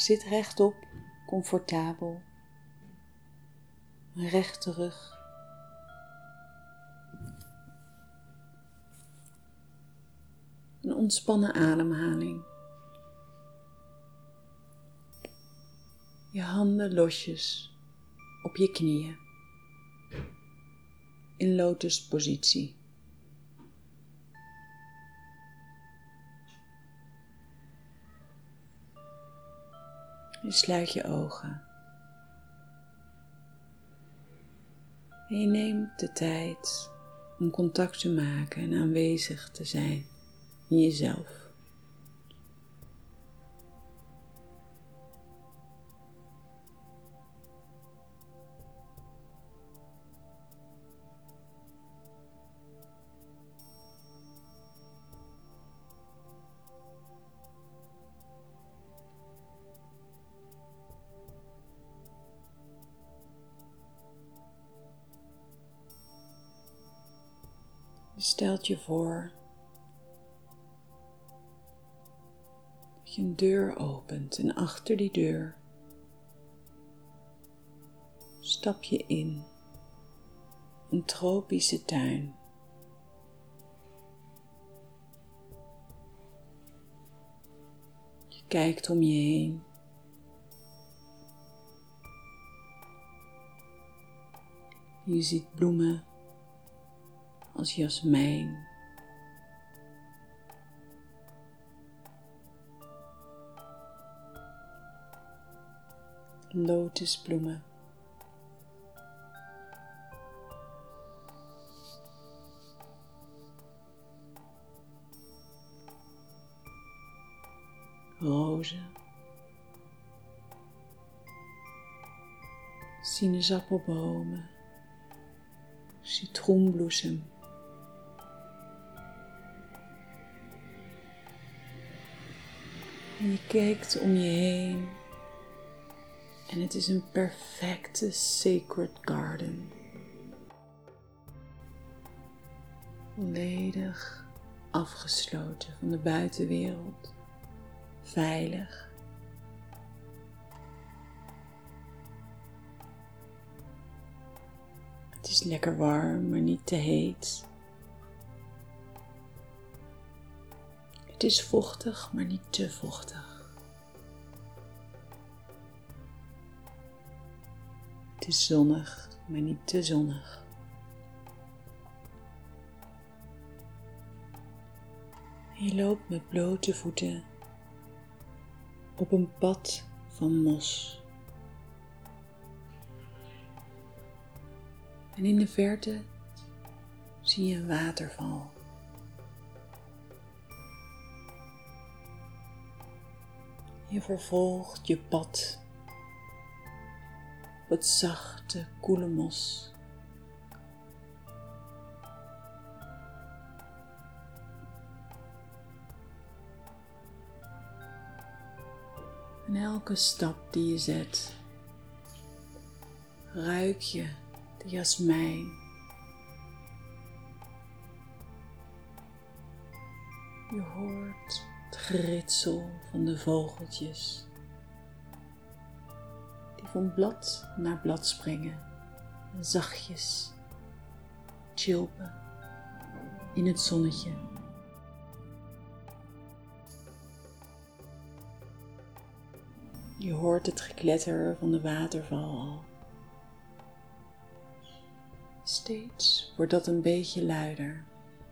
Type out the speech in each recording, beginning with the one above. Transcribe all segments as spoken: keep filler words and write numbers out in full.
Zit rechtop, comfortabel. Een rechte rug. Een ontspannen ademhaling. Je handen losjes op je knieën. In lotuspositie. Je sluit je ogen. En je neemt de tijd om contact te maken en aanwezig te zijn in jezelf. Je stelt je voor dat je een deur opent en achter die deur stap je in een tropische tuin. Je kijkt om je heen. Je ziet bloemen als jasmijn, lotusbloemen, rozen, sinaasappelbomen, citroenbloesem. En je kijkt om je heen en het is een perfecte sacred garden. Volledig afgesloten van de buitenwereld, veilig. Het is lekker warm, maar niet te heet. Het is vochtig, maar niet te vochtig. Het is zonnig, maar niet te zonnig. En je loopt met blote voeten op een pad van mos. En in de verte zie je een waterval. Je vervolgt je pad op het zachte, koele mos. En elke stap die je zet, ruik je de jasmijn. Je hoort het geritsel van de vogeltjes die van blad naar blad springen en zachtjes chilpen in het zonnetje. Je hoort het gekletter van de waterval al. Steeds wordt dat een beetje luider.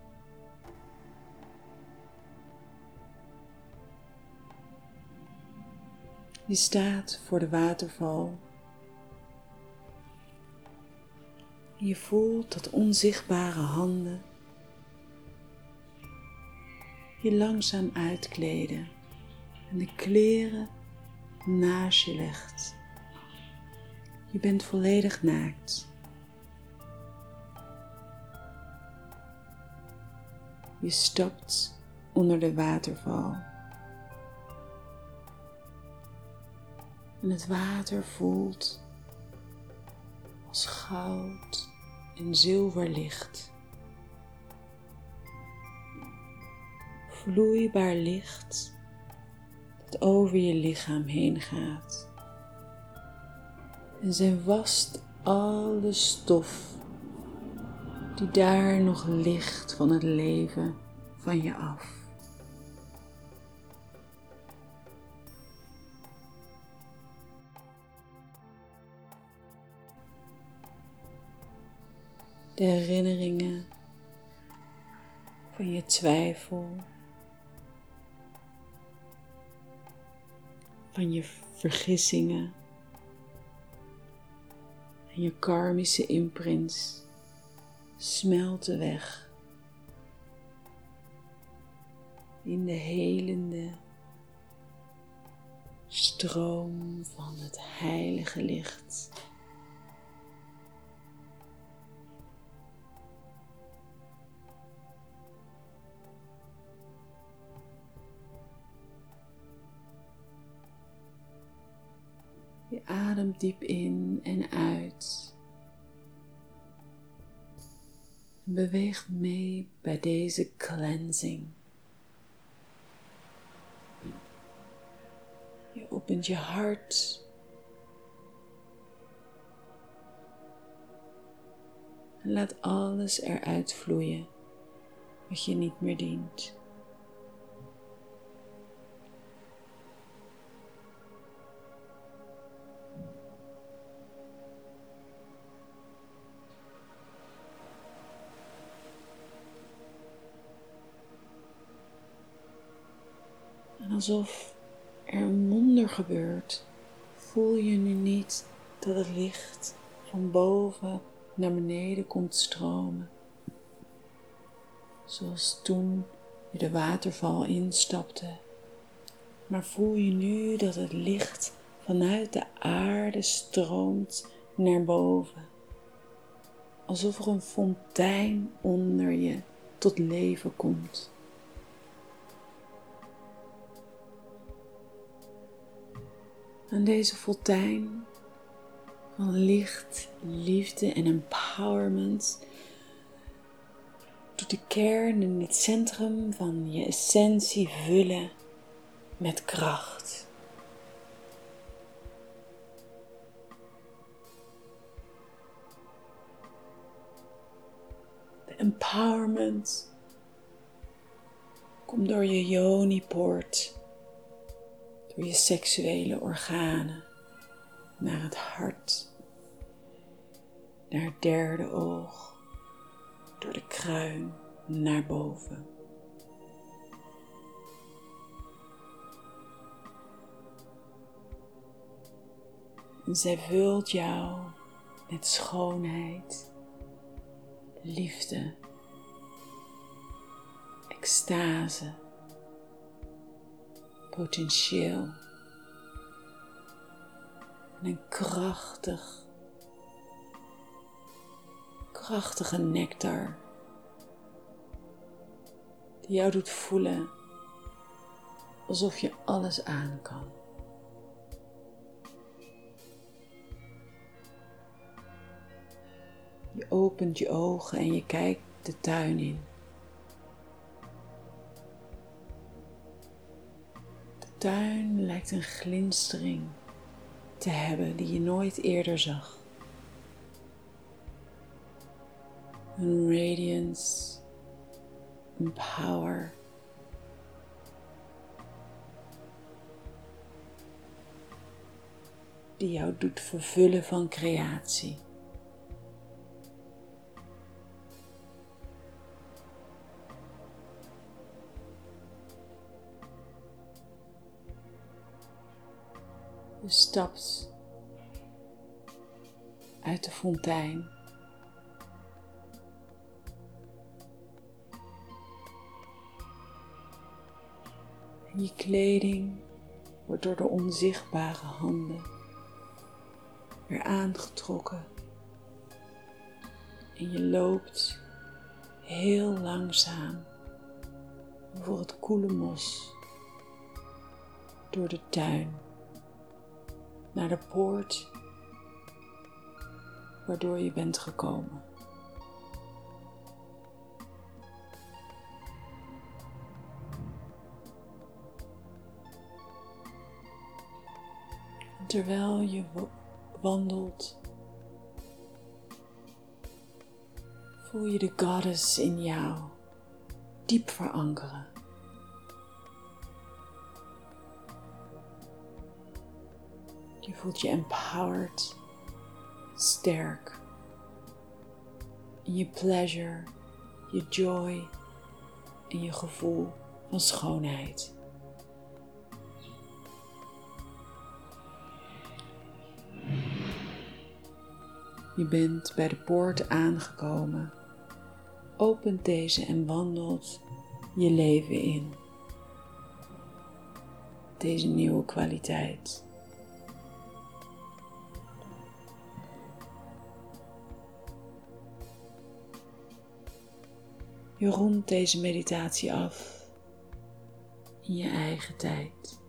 Je staat voor de waterval. Je voelt dat onzichtbare handen je langzaam uitkleden en de kleren naast je legt. Je bent volledig naakt. Je stapt onder de waterval. En het water voelt als goud en zilverlicht. Vloeibaar licht dat over je lichaam heen gaat. En zij wast alle stof die daar nog ligt van het leven van je af. De herinneringen van je twijfel, van je vergissingen en je karmische imprints smelten weg in de helende stroom van het heilige licht. Je ademt diep in en uit. En beweegt mee bij deze cleansing. Je opent je hart. En laat alles eruit vloeien wat je niet meer dient. En alsof er een wonder gebeurt, voel je nu niet dat het licht van boven naar beneden komt stromen. Zoals toen je de waterval instapte. Maar voel je nu dat het licht vanuit de aarde stroomt naar boven. Alsof er een fontein onder je tot leven komt. Aan deze fontein van licht, liefde en empowerment doet de kern in het centrum van je essentie vullen met kracht. De empowerment komt door je yoni-poort, door je seksuele organen, naar het hart, naar het derde oog, door de kruin naar boven. En zij vult jou met schoonheid, liefde, extase, potentieel en een krachtig, krachtige nectar die jou doet voelen alsof je alles aan kan. Je opent je ogen en je kijkt de tuin in. De tuin lijkt een glinstering te hebben die je nooit eerder zag. Een radiance, een power. Die jou doet vervullen van creatie. Je stapt uit de fontein. En je kleding wordt door de onzichtbare handen weer aangetrokken. En je loopt heel langzaam over het koele mos door de tuin naar de poort waardoor je bent gekomen. terwijl je wandelt, voel je de goddess in jou diep verankeren. Je voelt je empowered, sterk. In je pleasure, je joy en je gevoel van schoonheid. Je bent bij de poort aangekomen. Opent deze en wandelt je leven in. Deze nieuwe kwaliteit. Je rondt deze meditatie af in je eigen tijd.